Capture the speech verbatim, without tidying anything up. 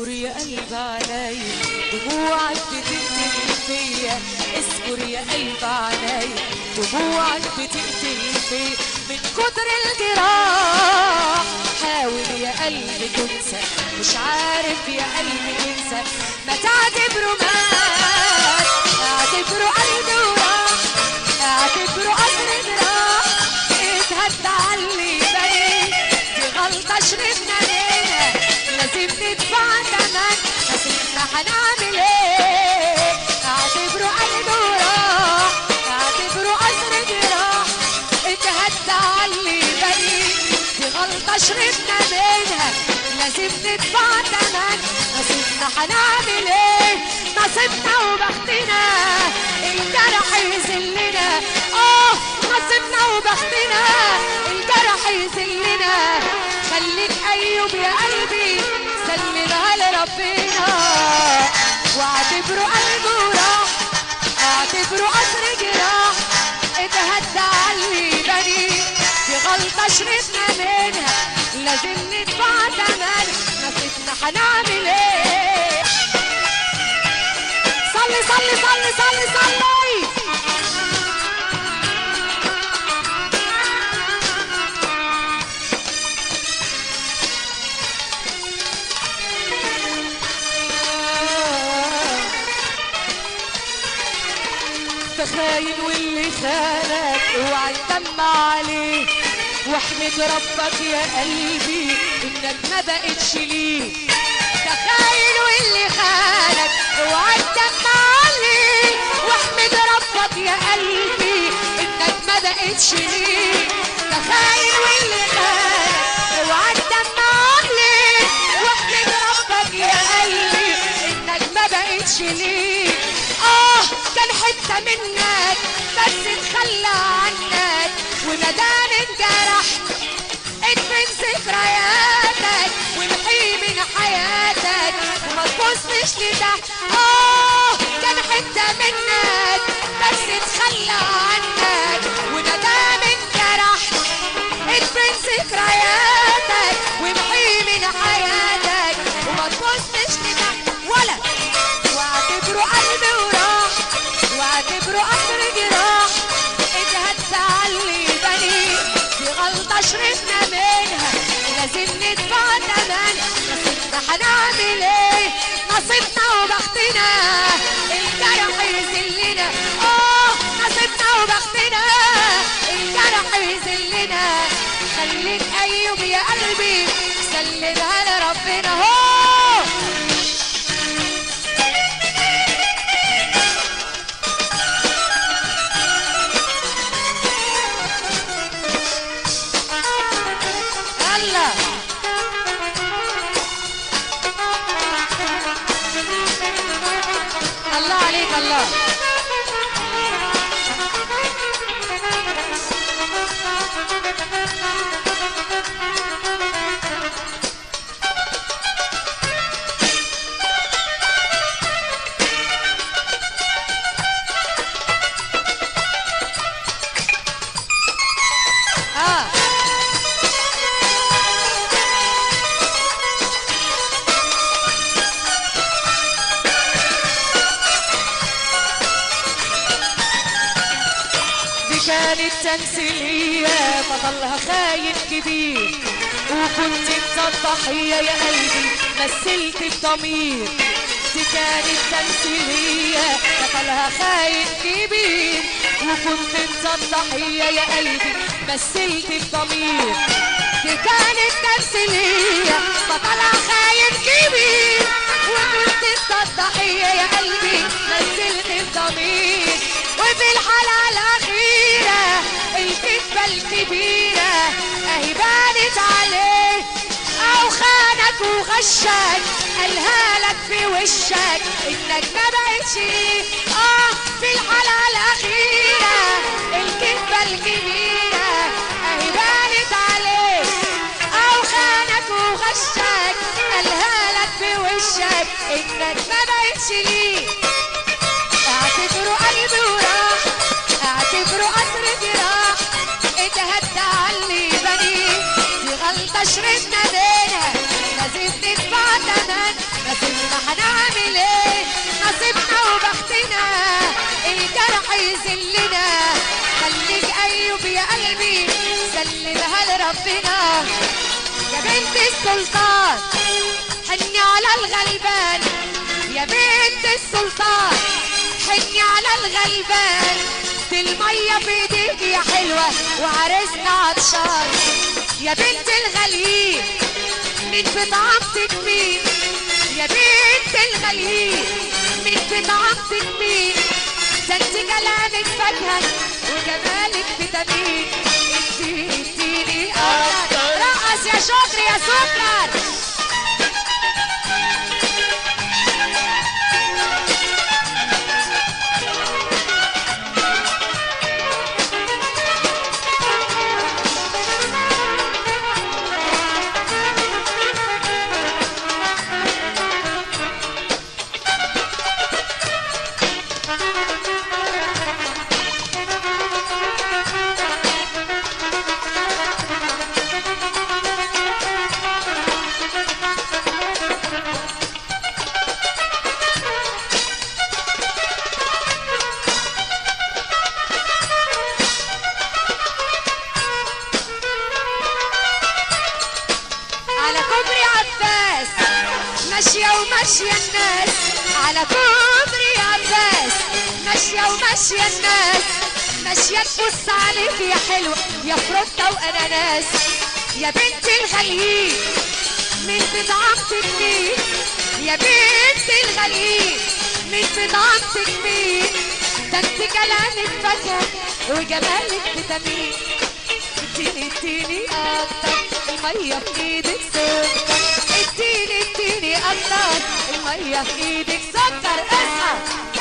اصبر يا قلب عليا دموعك بتقتل فيا، اصبر يا قلب عليا دموعك بتقتل فيا من كتر الجراح. حاول يا قلبي تنسى، مش عارف يا قلبي تنسى، ما تعتبره مات، اعتبره قلبي وراح، اعتبره قصر جراح اتهدى عاللي باين. دي غلطة شربنا منها لازم ندفع تمن، بس احنا هنعمل ايه؟ اعتبره قلبي وراح، اعتبره قصر جراح اتهدى عاللي باين. دي غلطة شربنا منها لازم ندفع تمن، بس احنا هنعمل ايه؟ نصيبنا وبختنا الجرح يذلنا، اه نصيبنا وبختنا الجرح يذلنا. خليك ايوب يا قلبي سلمها لربنا، واعتبره قلبه وراح، اعتبره قصر جراح اتهدى عاللي بني. دي غلطة شربنا منها لازم ندفع تمن، نصيبنا هنعمل ايه؟ صلي صلي صلي صلي صلي. تخاين واللي خانك اوعى تدمع عليه، واحمد ربك يا قلبي انك ما بقتش ليه. تخاين واللي خانك اوعى تدمع عليه، واحمد ربك يا قلبي انك ما بقتش ليه. تخاين واللي خانك اوعى تدمع عليه، واحمد ربك يا قلبي انك ما بقتش ليه. اه كان حتة منك بس اتخلى عنك، ومدام انجرحت ادفن ذكرياتك وامحي من حياتك وما تبصش لتحت. اه كان حتة منك بس اتخلى عنك، ومدام انجرحت ادفن ذكرياتك وامحي من حياتك وما تبصش لتحت ولا. واعتبره قلبي وراح، واعتبره قصر جراح اتهدى عاللي بني. دي غلطة شربنا منها لازم ندفع تمن، نصيبنا هنعمل ايه؟ نصيبنا وبختنا الجرح يذلنا، اه نصيبنا وبختنا الجرح يذلنا. خليك ايوب يا قلبي سلمها لربنا. هو الله عليك الله. اه كانت تمثيلية بطلها خاين كبير، وكنت انت الضحية يا قلبي مثلت الضمير. دي كانت تمثيلية بطلها خاين كبير، وكنت انت الضحية يا قلبي مثلت الضمير. دي كانت تمثيلية بطلها خاين كبير، وكنت انت الضحية يا قلبي مثلت الضمير. وفي الحلقة الأخيرة الكذبة الكبيرة اهي بانت عليه، او خانك وغشك قالها لك في وشك انك ما بقتش. اه في الحلقة الأخيرة الكذبة الكبيرة اهي بانت عليه، او خانك وغشك قالها لك في وشك انك ما بقتش ليه. اعتبره قلبي وراح، اعتبره قصر جراح اتهدى عاللي بني. دي غلطة شربنا منها لازم ندفع تمن، بس نصيبنا وبختنا الجرح يذلنا. خليك ايوب يا قلبي سلمها لربنا. يا بنت السلطان حني على الغلبان، يا بنت السلطان حني على الغلبان. دي المية في ايديك يا حلوة وعرسنا عطشان. يا بنت الغاليين من في طعامتك مين؟ يا بنت الغاليين من في طعامتك مين؟ ده انت كلامك فاكهة وجمالك فيتامين. اديني اديني اكتر. رقص يا شكر يا سكر. ماشية وماشية الناس على كوبري عباس. ماشية وماشية الناس ماشية تبص عليك يا حلوة يا فروتة وأناناس. يا بنت الغاليين من في طعامتك مين؟ يا بنت الغاليين من في طعامتك مين؟ ده انت كلامك فاكهة وجمالك فيتامين. اديني اديني اكتر المية في ايدك سكر. اديني اديني اكتر المية في ايدك سكر. اصحى